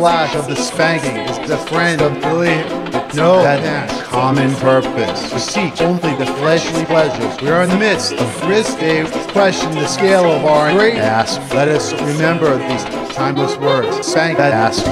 lash of the spanking is the friend of belief. Know that common purpose, to seek only the fleshly pleasures. We are in the midst of this day, question the scale of our great ask. Let us remember these timeless words. Spank that ass.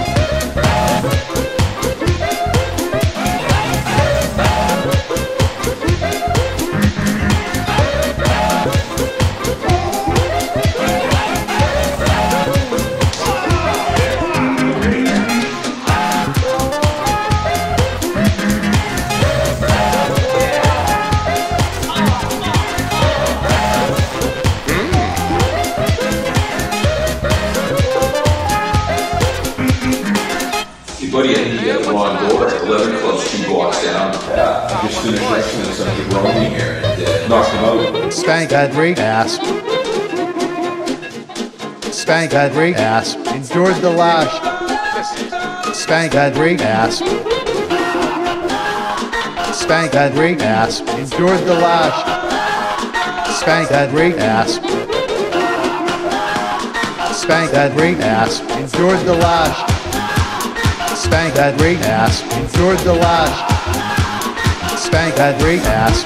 Buddy, I think you got the wrong door. 11 Club's 2 blocks down. Yeah, I just finished listening to something wrong here and knocked him out. Spank that great ass. Spank that great ass. Endured the lash. Spank that great ass. Spank that great ass. Endured the lash. Spank that great ass. Spank that great ass. Endured the lash. Spank that great ass. Endured the lash. Spank that great ass.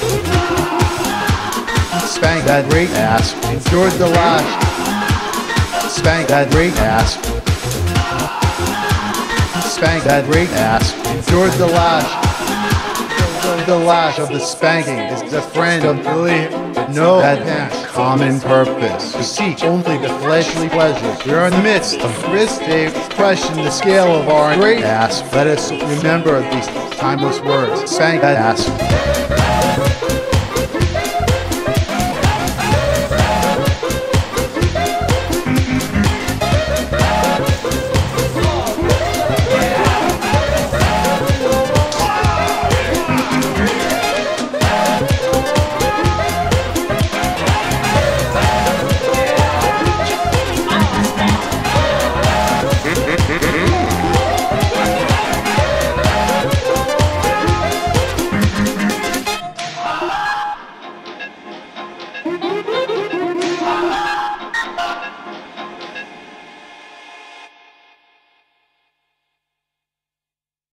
Spank that great ass. Endured the lash. Spank that great ass. Spank that great ass. Endured the lash. The lash of the spanking is the friend of belief. Know that common purpose, to seek only the fleshly pleasures. We are in the midst of this day, question the scale of our great ass. Let us remember these timeless words. Spank that ass.